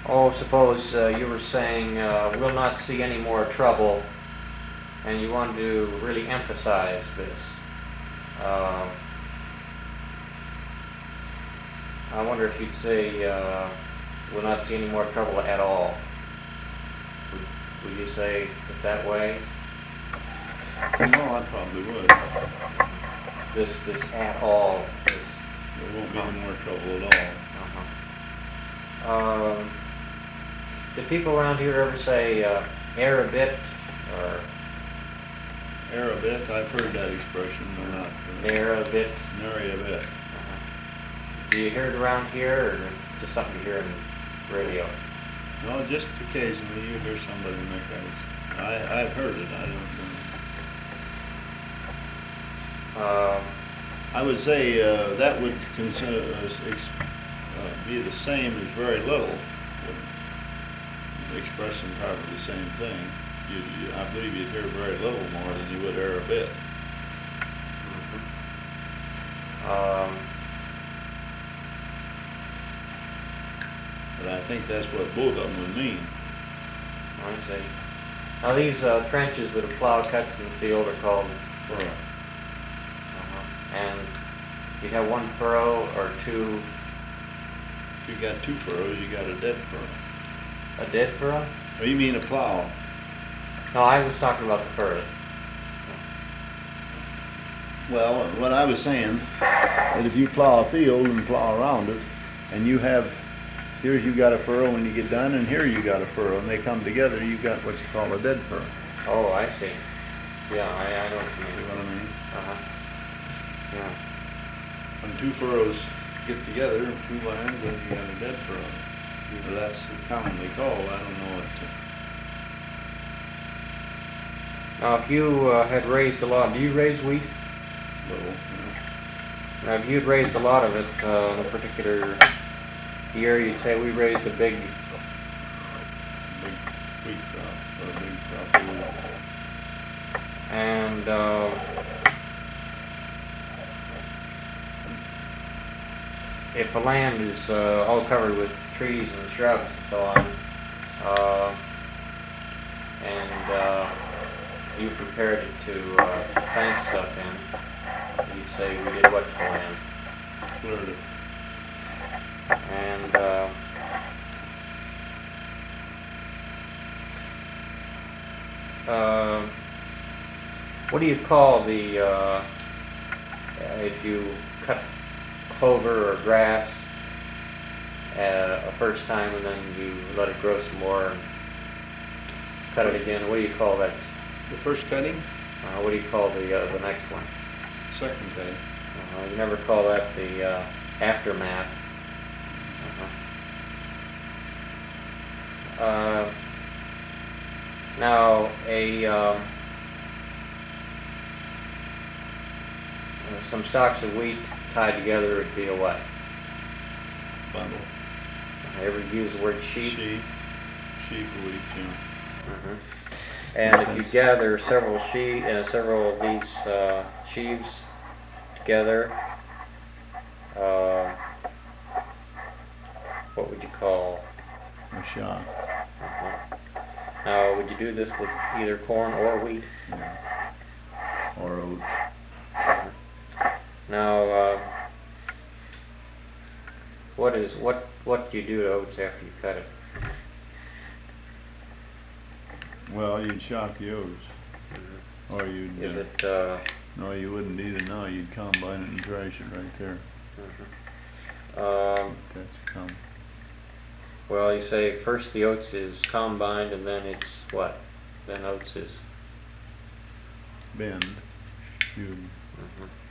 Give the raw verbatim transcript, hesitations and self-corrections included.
Oh, suppose uh, you were saying uh, we'll not see any more trouble, and you wanted to really emphasize this. Uh, I wonder if you'd say uh, we'll not see any more trouble at all. Would, would you say it that way? No, I probably would. This, this at all is... There won't be any more trouble at all. Uh-huh. Um, do people around here ever say uh, "air a bit" or "air a bit"? I've heard that expression, but not uh, "air a bit." Nary a bit. Uh-huh. Do you hear it around here, or is it just something you hear in radio? No, just occasionally you hear somebody make that. I I've heard it. I don't know. Um, I would say uh, that would consider uh, ex uh, be the same as very little. Expressing probably the same thing. You, you, I believe you'd hear very little more than you would air a bit. Mm-hmm. um, but I think that's what both of them would mean. I see. Now these uh, trenches that a plow cuts in the field are called furrow. Uh-huh. And you have one furrow or two. If you got two furrows, you got a dead furrow. A dead furrow? Oh, you mean a plow? No, I was talking about the furrow. Well, what I was saying, that if you plow a field and plow around it, and you have, here's you got a furrow when you get done, and here you got a furrow, and they come together, you got what you call a dead furrow. Oh, I see. Yeah, I, I know what you mean. You know what I mean? Uh-huh. Yeah. When two furrows get together, two lines, then you got a dead furrow. Or that's commonly called. I don't know what to... Now, if you uh, had raised a lot, do you raise wheat? Little, you know. Now, if you'd raised a lot of it uh, in a particular year, you'd say we raised a big... Big wheat crop, or a big crop of wheat. And uh, if the land is uh, all covered with trees and shrubs and so on, uh, and uh, you prepared it to uh, plant stuff in, you'd say we did what to the land? Cleared it. And uh, uh, what do you call the, uh, if you cut clover or grass uh, a first time and then you let it grow some more and cut it again, what do you call that? The first cutting? Uh, what do you call the uh, the next one? Second cutting. Uh, you never call that the uh, aftermath. Uh-huh. Uh, now, a um, uh, some stalks of wheat tied together would be a what? Bundle. Uh, ever use the word sheaf? Sheaf. Sheaf of wheat, yeah. Mm-hmm. And if you gather several sheaves, uh, several of these uh, sheaves together, uh, what would you call? A shock. Uh-huh. Now, would you do this with either corn or wheat? Yeah. Or oats. Uh-huh. Now, uh, what is what what do you do to oats after you cut it? Well, you'd shock the oats. Mm-hmm. Or you'd... Is uh, it... Uh, no, you wouldn't either. No, you'd combine it and thrash it right there. Mm-hmm. um, That's a com well, you say first the oats is combined and then it's what? Then oats is... Bend. You'd Mm-hmm.